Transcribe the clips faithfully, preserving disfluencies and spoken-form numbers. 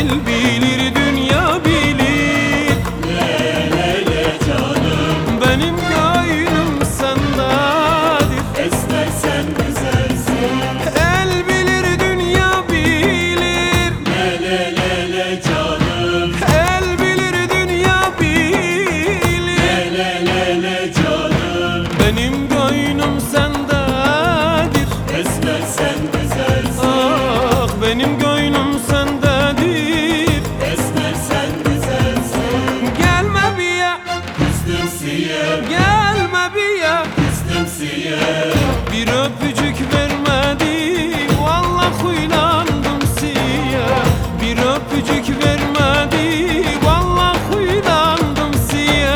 El bilir dünya bilir. Le le le canım, Benim gönlüm sendedir. esmer sen güzelsin. El bilir dünya bilir. Le le le le canım, El bilir dünya bilir. le le le le canım, Benim gönlüm sendedir. esmer sen güzelsin. Ah, benim gönlüm sendedir. Esmer sen güzelsin. Gelme bir ya, Küstüm siye, gelme bir ya. küstüm siye. Bir öpücük vermedi, vallahi huylandım siye. Bir öpücük vermedi, vallahi huylandım siye.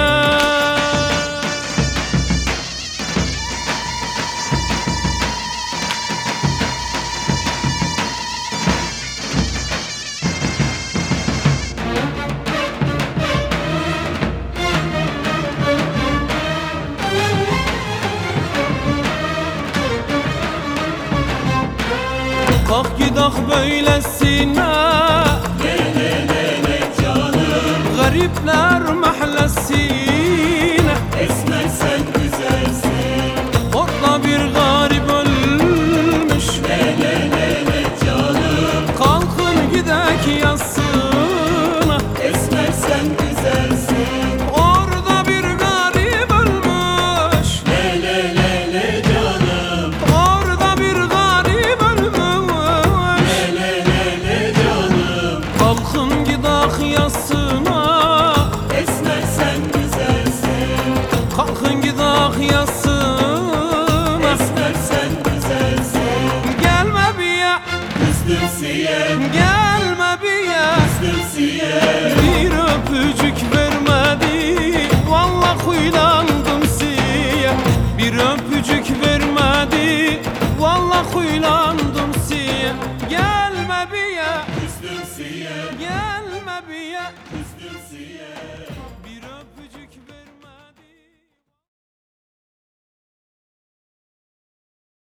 Kalk gidak böylesine, Le le le le canım, garipler mahallesine. esmer sen güzelsin. Orada bir garip ölmüş, Le le le le canım, kalkın gidek yatsına. esmer sen güzelsin. Orada bir garip ölmüş, Le le le le canım, orada bir garip ölmüş. le le le le canım, Kalkın gidek yatsına, esmer sen güzelsin. kalkın gidek yatsına. Esmer sen güzelsin. Gelme bir ya, Küstüm siye, gelme bir ya. küstüm siye. Bir öpücük vermedi, vallahi huylandım siye. Bir öpücük vermedi, vallahi huylandım siye. Gelme bir ya, Küstüm siye, gelme bir ya. küstüm siye.